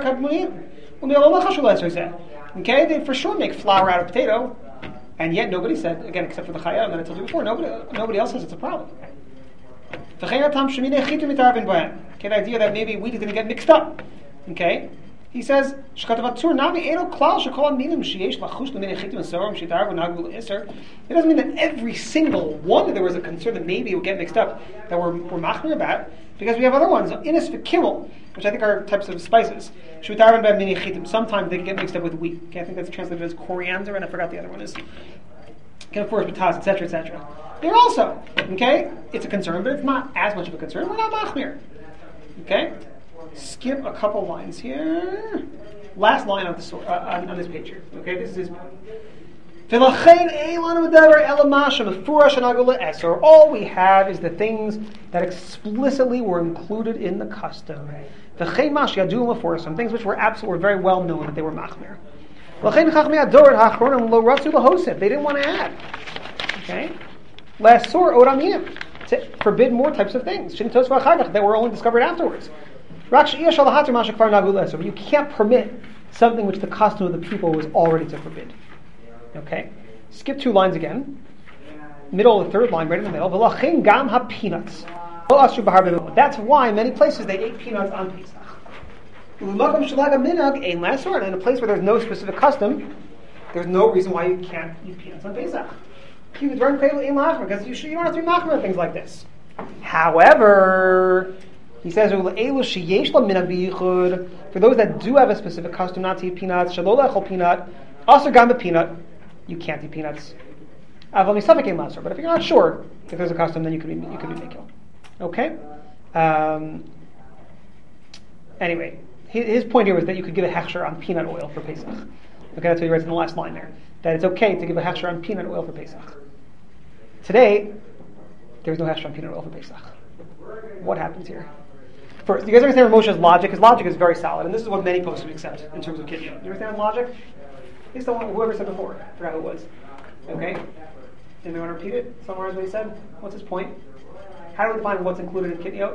Okay, they for sure make flour out of potato, and yet nobody said, again, except for the Chayam that I told you before, nobody, nobody else says it's a problem. Okay, the idea that maybe wheat is going to get mixed up. Okay, he says, it doesn't mean that every single one there was a concern that maybe it would get mixed up, that we're, we're machmir about, because we have other ones, inis v'kimel, which I think are types of spices. Sometimes they get mixed up with wheat. Okay, I think that's translated as coriander, and I forgot the other one is. Okay, of course, bataz, et cetera, et cetera. They're also, okay, it's a concern, but it's not as much of a concern. We're not machmir. Okay, skip a couple lines here. Last line of the story, uh, on, on this page here. Okay, this is. All we have is the things that explicitly were included in the custom. Some things which were absolutely were very well known that they were machmir. They didn't want to add. Okay? To forbid more types of things that were only discovered afterwards. But you can't permit something which the custom of the people was already to forbid. Okay, skip two lines again. Middle of the third line, right in the middle. Peanuts. That's why in many places they ate peanuts on Pesach. And in a place where there's no specific custom, there's no reason why you can't eat peanuts on Pesach. Because you, should, you don't have to be machmir on things like this. However, he says, for those that do have a specific custom not to eat peanuts, peanut, also gamba peanut, you can't eat peanuts. But if you're not sure if there's a custom, then you could be you could be mikil. Okay. Um, anyway, his, his point here was that you could give a hechsher on peanut oil for Pesach. Okay, that's what he writes in the last line there. That it's okay to give a hechsher on peanut oil for Pesach. Today, there's no hechsher on peanut oil for Pesach. What happens here? First, you guys understand Moshe's logic? His logic is very solid, and this is what many poskim accept in terms of kiddush. You understand logic? It's the one whoever said before. I forgot who it was. Okay? Anybody want to repeat it? Summarize what he said? What's his point? How do we define what's included in kiddush?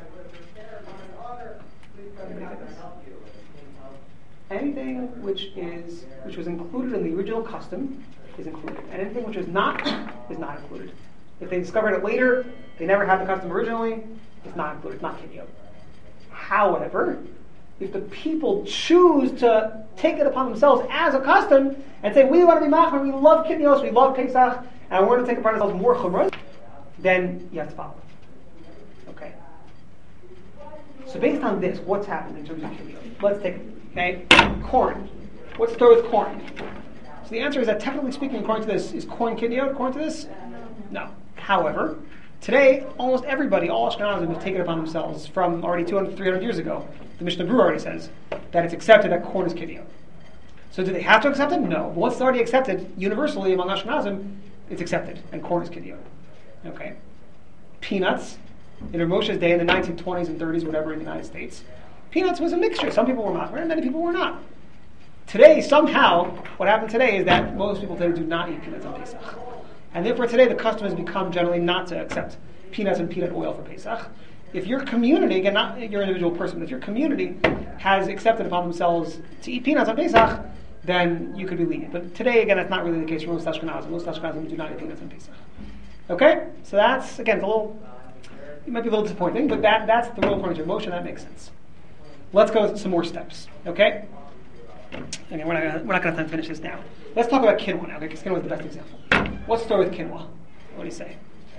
Anything which is which was included in the original custom is included, and anything which is not is not included. If they discovered it later, they never had the custom originally, it's not included. It's not kiddush. However, if the people choose to take it upon themselves as a custom and say, we want to be machmir, we love kiddush, we love Pesach, and we're going to take upon ourselves more chumrah, then you have to follow. Okay? So based on this, what's happened in terms of kiddush? Let's take it. Okay? Corn. What's the story with corn? So the answer is that technically speaking, according to this, is corn kiddush according to this? No. However, today, almost everybody, all Ashkenazim, have taken it upon themselves from already two hundred, three hundred years ago. The Mishnah Berurah already says that it's accepted that corn is kiddush. So do they have to accept it? No. But once it's already accepted, universally among Ashkenazim, it's accepted, and corn is kiddush. Okay. Peanuts, in Rav Moshe's day in the nineteen twenties and thirties, whatever, in the United States, peanuts was a mixture. Some people were machmir, and many people were not. Today, somehow, what happened today is that most people today do not eat peanuts on Pesach. And therefore today the custom has become generally not to accept peanuts and peanut oil for Pesach. If your community, again not your individual person, but if your community has accepted upon themselves to eat peanuts on Pesach, then you could be lenient. But today, again, that's not really the case for most Ashkenazim. Most Ashkenazim do not eat peanuts on Pesach. Okay? So that's, again, it's a little, it might be a little disappointing, but that, that's the real point of Moshe, and that makes sense. Let's go with some more steps. Okay? Again, we're not gonna, we're not going to finish this now. Let's talk about quinoa now, because quinoa is the best example. What's the story with quinoa? What do you say?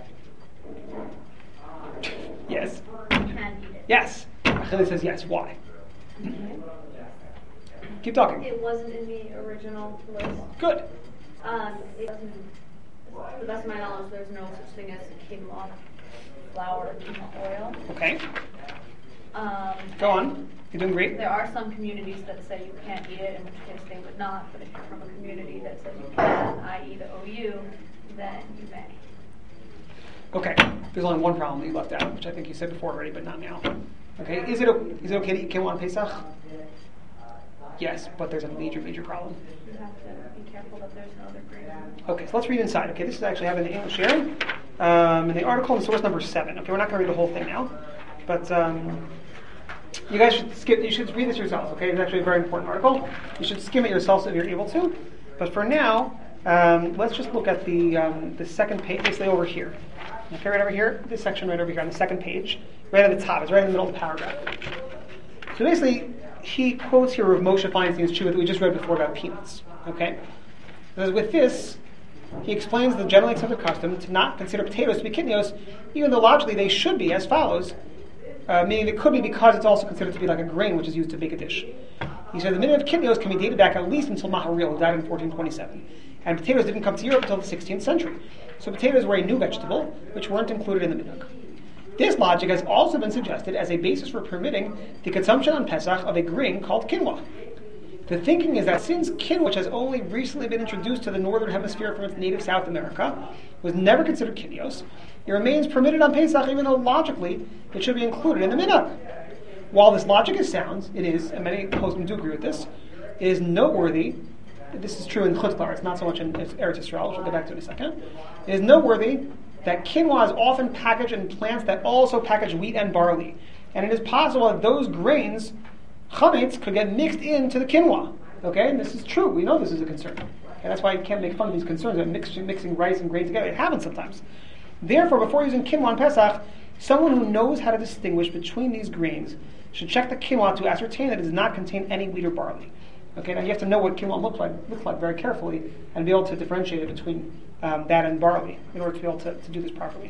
Yes? You can eat it. Yes. Achille says yes. Why? Mm-hmm. Keep talking. It wasn't in the original list. Good. Um, it doesn't, to the best of my knowledge, there's no such thing as quinoa flour or quinoa oil. Okay. Um, Go on. You're doing great. There are some communities that say you can't eat it, in which case they would not. But if you're from a community that says you can, that is the O U, then you may. Okay. There's only one problem that you left out, which I think you said before already, but not now. Okay. Is it is it okay to eat quinoa on Pesach? Yes, but there's a major, major problem. You have to be careful that there's no other grain. Okay, so let's read inside. Okay, this is actually having the English sharing. um, in the article in source number seven. Okay, we're not going to read the whole thing now, but um, you guys should skip. You should read this yourselves. Okay, it's actually a very important article. You should skim it yourselves if you're able to. But for now, um, let's just look at the um, the second page, basically over here. Okay, right over here, this section right over here on the second page, right at the top. It's right in the middle of the paragraph. So basically, he quotes here Rav Moshe Feinstein's tshuva that we just read before about peanuts. Okay, because with this, he explains the generally accepted custom to not consider potatoes to be kitnios, even though logically they should be, as follows, uh, meaning it could be because it's also considered to be like a grain which is used to bake a dish. He said the minute of kitnios can be dated back at least until Maharil, who died in fourteen twenty-seven. And potatoes didn't come to Europe until the sixteenth century. So potatoes were a new vegetable, which weren't included in the minhag. This logic has also been suggested as a basis for permitting the consumption on Pesach of a grain called quinoa. The thinking is that since quinoa, which has only recently been introduced to the northern hemisphere from its native South America, was never considered kitnios, it remains permitted on Pesach even though logically it should be included in the minhag. While this logic is sound, it is, and many poskim do agree with this, it is noteworthy. This is true in Chutz La'aretz, it's not so much in Eretz Yisrael, which we'll get back to in a second. It is noteworthy that quinoa is often packaged in plants that also package wheat and barley. And it is possible that those grains, chametz, could get mixed into the quinoa. Okay, and this is true. We know this is a concern. And that's why you can't make fun of these concerns of mixing, mixing rice and grain together. It happens sometimes. Therefore, before using quinoa on Pesach, someone who knows how to distinguish between these grains should check the quinoa to ascertain that it does not contain any wheat or barley. Okay, now you have to know what quinoa looks like, looks like very carefully and be able to differentiate it between um, that and barley in order to be able to, to do this properly.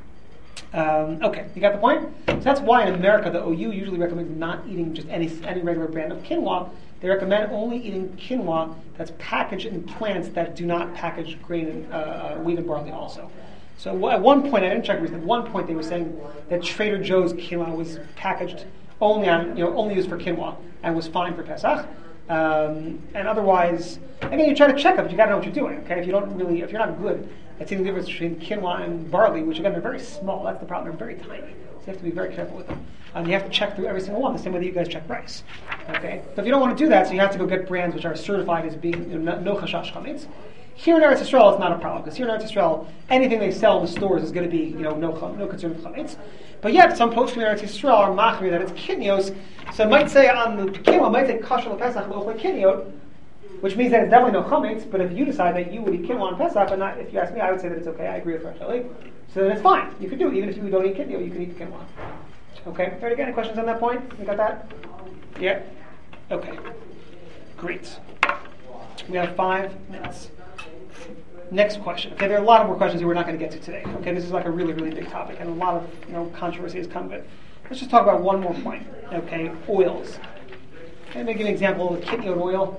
Um, okay, you got the point? So that's why in America the O U usually recommends not eating just any any regular brand of quinoa. They recommend only eating quinoa that's packaged in plants that do not package grain and uh, wheat and barley also. So at one point, I didn't check recently, at one point they were saying that Trader Joe's quinoa was packaged only on, you know, only used for quinoa and was fine for Pesach. Um, and otherwise, again, you try to check them. You got to know what you're doing. Okay, if you don't really, if you're not good at seeing the difference between quinoa and barley, which again they're very small. That's the problem. They're very tiny, so you have to be very careful with them. And you have to check through every single one the same way that you guys check rice. Okay, but if you don't want to do that, so you have to go get brands which are certified as being, you know, no chashash chametz. Here in Eretz Yisrael, it's not a problem because here in Eretz Yisrael, anything they sell in the stores is going to be, you know, no no concern with chametz. But yet, some poskim in Eretz Yisrael are machmir that it's kitnios. So it might say on the quinoa, it might say kasher l'Pesach l'ochle quiniot, which means that it's definitely no chametz. But if you decide that you would eat quinoa on Pesach, and not, if you ask me, I would say that it's okay. I agree with Rachel. So then it's fine. You can do it even if you don't eat quinoa. You can eat the quinoa. Okay. All right. Again, any questions on that point? You got that? Yeah. Okay. Great. We have five minutes. Next question. Okay, there are a lot of more questions that we're not going to get to today. Okay, this is like a really, really big topic, and a lot of, you know, controversy has come of it. Let's just talk about one more point. Okay, oils. Okay, let me give you an example of kitniot oil.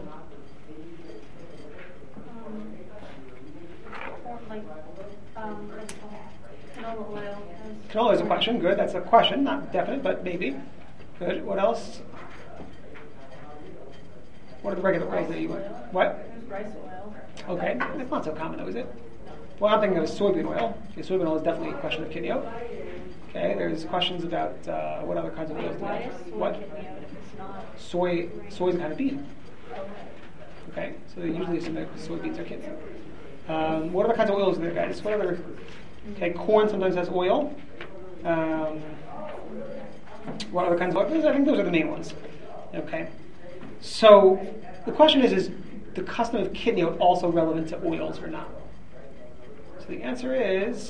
Um, like, um, canola oil. Canola is a question. Good. That's a question, not definite, but maybe. Good. What else? What are the regular oils that you want? What? Rice oil. Okay, it's not so common though, is it? Well, I'm thinking of soybean oil. Okay, soybean oil is definitely a question of kitniot. Okay, there's questions about uh, what other kinds of oils do we have? What? Soy, soy is a kind of bean. Okay, so they usually assume that soybeans are kitniot. Um, what other kinds of oils are there, guys? What other? Okay, corn sometimes has oil. Um, what other kinds of oils? I think those are the main ones. Okay, so the question is: is the custom of kitniot also relevant to oils or not? So the answer is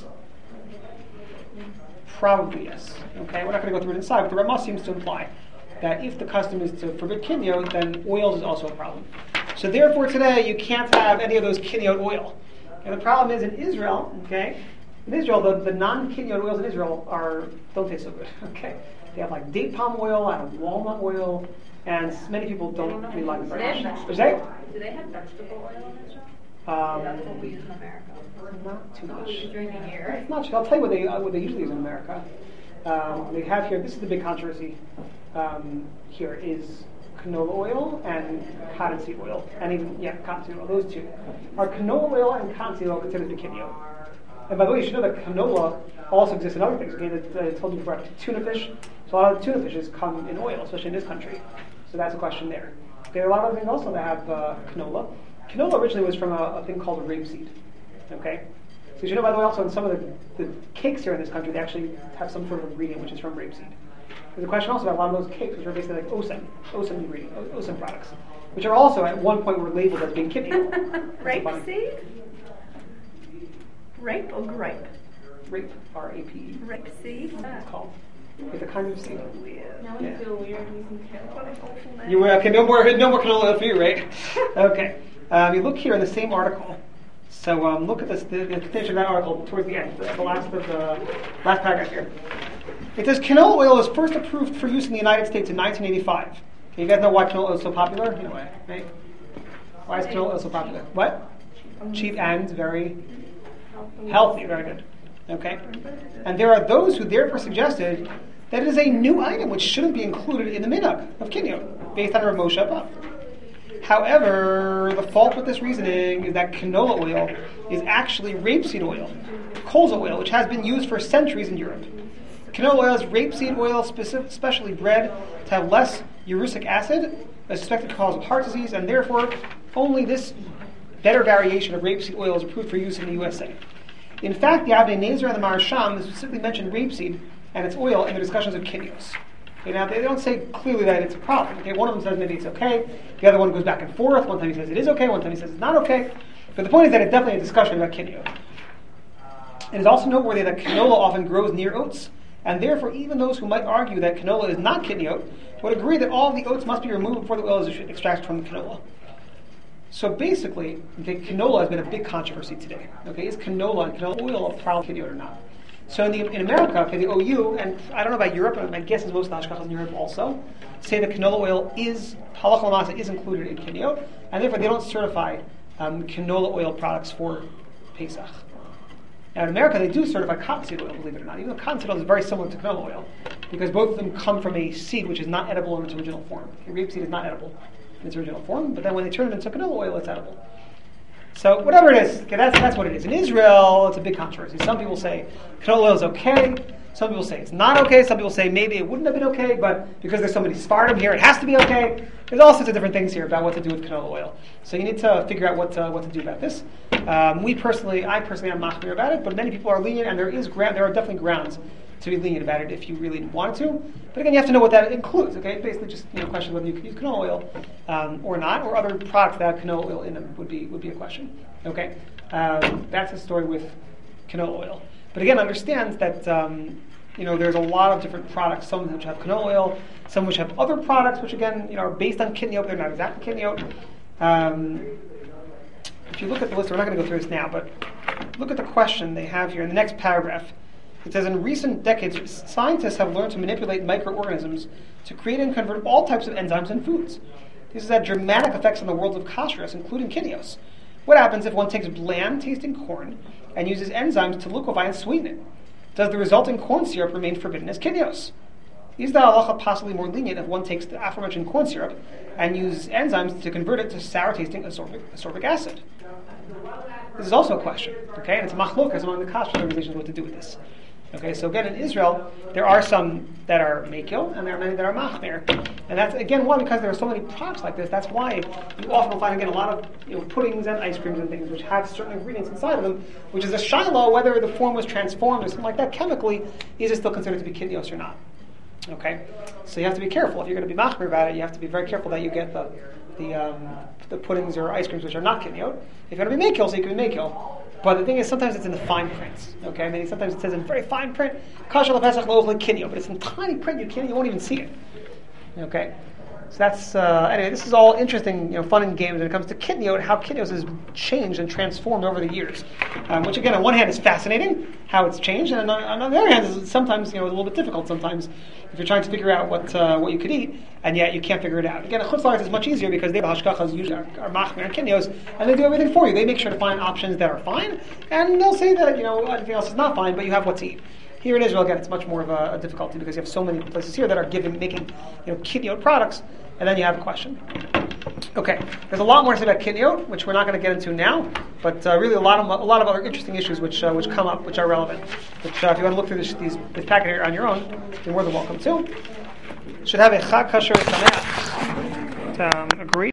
probably yes. Okay, we're not going to go through it inside, but the Ramah seems to imply that if the custom is to forbid kitniot, then oils is also a problem. So therefore today you can't have any of those kitniot oil. And the problem is in Israel, okay, in Israel the, the non-kitniot oils in Israel are don't taste so good. Okay, they have like date palm oil and walnut oil, and many people don't really like them very much. Is that? Do they have vegetable oil in Israel? Um, That's what we use in America. Not too much. During the year. It's not. I'll tell you what they uh, what they usually use in America. Um, they have here. This is the big controversy. Um, here is canola oil and cottonseed oil, and even yeah, cottonseed oil. Those two are canola oil and cottonseed oil considered the kitniot. And by the way, you should know that canola also exists in other things. Okay, that I told you before, tuna fish. So a lot of tuna fishes come in oil, especially in this country. So that's a question there. There are a lot of other things also that have uh, canola. Canola originally was from a, a thing called a rapeseed. Okay, So you should know, by the way, also in some of the, the cakes here in this country, they actually have some sort of ingredient which is from rapeseed. There's a question also about a lot of those cakes, which are basically like osem, osem ingredient, osem products, which are also at one point were labeled as being kidney. Rapeseed? Rape or grape? Rape, R A P E. Rapeseed? It's called. It's a kind of seed. Weird. Now Yeah. I feel weird using What an canola. awful name. You were okay. No more, no more canola oil for you, right? Okay. Um, you look here in the same article. So um, look at this, the, the finish of that article towards the end, the, the last of the last paragraph here. It says canola oil was first approved for use in the United States in nineteen eighty-five. Okay, you guys know why canola oil is so popular? You know why, right? Why is canola oil so popular? What? Cheap and very healthy. Very good. Okay. And there are those who therefore suggested that it is a new item which shouldn't be included in the minhag of kinyan, based on Rav Moshe above. However, the fault with this reasoning is that canola oil is actually rapeseed oil, colza oil, which has been used for centuries in Europe. Canola oil is rapeseed oil, specific, specially bred to have less urusic acid, a suspected cause of heart disease, and therefore only this better variation of rapeseed oil is approved for use in the U S A. In fact, the Avnei Nezer and the Maharsham specifically mentioned rapeseed and its oil in the discussions of kinyos. Okay, now they don't say clearly that it's a problem. Okay, one of them says maybe it's okay. The other one goes back and forth. One time he says it is okay. One time he says it's not okay. But the point is that it's definitely a discussion about kinyo. It is also noteworthy that canola often grows near oats, and therefore even those who might argue that canola is not kinyo would agree that all of the oats must be removed before the oil is extracted from the canola. So basically, okay, canola has been a big controversy today. Okay, is canola and canola oil a problem kinyo or not? So in, the, in America, okay, the O U, and I don't know about Europe, but my guess is most of the hashkachas in Europe also, say that canola oil is, halacha l'maaseh, is included in kinyo, and therefore they don't certify um, canola oil products for Pesach. Now in America, they do certify cottonseed oil, believe it or not, even though cottonseed oil is very similar to canola oil, because both of them come from a seed which is not edible in its original form. Okay, rapeseed is not edible in its original form, but then when they turn it into canola oil, it's edible. So whatever it is, okay, that's that's what it is. In Israel, it's a big controversy. Some people say canola oil is okay. Some people say it's not okay. Some people say maybe it wouldn't have been okay, but because there's so many Sfardim here, it has to be okay. There's all sorts of different things here about what to do with canola oil. So you need to figure out what to, what to do about this. Um, we personally, I personally am machmir about it, but many people are lenient, and there is gra- there are definitely grounds to be lenient about it if you really wanted to. But again, you have to know what that includes. Okay, it's basically just you know question whether you can use canola oil um, or not, or other products that have canola oil in them would be would be a question. Okay, um, that's the story with canola oil. But again, understand that um, you know there's a lot of different products. Some which have canola oil, some which have other products, which again you know are based on kidney oil. They're not exactly kidney oil. Um, if you look at the list, we're not going to go through this now, but look at the question they have here in the next paragraph. It says, in recent decades, scientists have learned to manipulate microorganisms to create and convert all types of enzymes in foods. This has had dramatic effects on the world of kashrus, including kinios. What happens if one takes bland-tasting corn and uses enzymes to liquefy and sweeten it? Does the resulting corn syrup remain forbidden as kinios? Is the halacha possibly more lenient if one takes the aforementioned corn syrup and uses enzymes to convert it to sour-tasting ascorbic, ascorbic acid? This is also a question, okay? And it's machlokas among the kashrus organizations what to do with this. Okay, so again, in Israel, there are some that are mekil, and there are many that are machmir. And that's, again, why? Because there are so many products like this. That's why you often will find, again, a lot of you know, puddings and ice creams and things which have certain ingredients inside of them, which is a shiloh, whether the form was transformed or something like that chemically, is it still considered to be kidneos or not? Okay? So you have to be careful. If you're going to be machmir about it, you have to be very careful that you get the the, um, the puddings or ice creams which are not kidneot. If you're going to be mekil, so you can be mekil. But the thing is, sometimes it's in the fine print. Okay, I mean, sometimes it says in very fine print, "Kasher lePesach lo ochel kinyo," but it's in tiny print. You can't, you won't even see it. Okay, so that's uh, anyway. This is all interesting, you know, fun and games when it comes to kidneot. How kidneos has changed and transformed over the years, um, which again, on one hand, is fascinating how it's changed, and on, on the other hand, is sometimes you know a little bit difficult. Sometimes if you're trying to figure out what uh, what you could eat, and yet you can't figure it out. Again, at Chutz La'aretz is much easier because they the hashkachas usually are, are machmir and kidneos, and they do everything for you. They make sure to find options that are fine, and they'll say that you know anything else is not fine, but you have what to eat. Here in Israel, again, it's much more of a, a difficulty because you have so many places here that are giving, making, you know, kidneot products, and then you have a question. Okay, there's a lot more to say about kidneot, which we're not going to get into now, but uh, really a lot of a lot of other interesting issues which uh, which come up, which are relevant. Which, uh, if you want to look through this, these, this packet here on your own, you're more than welcome to. Should have a chag kasher sameach. Um, a great.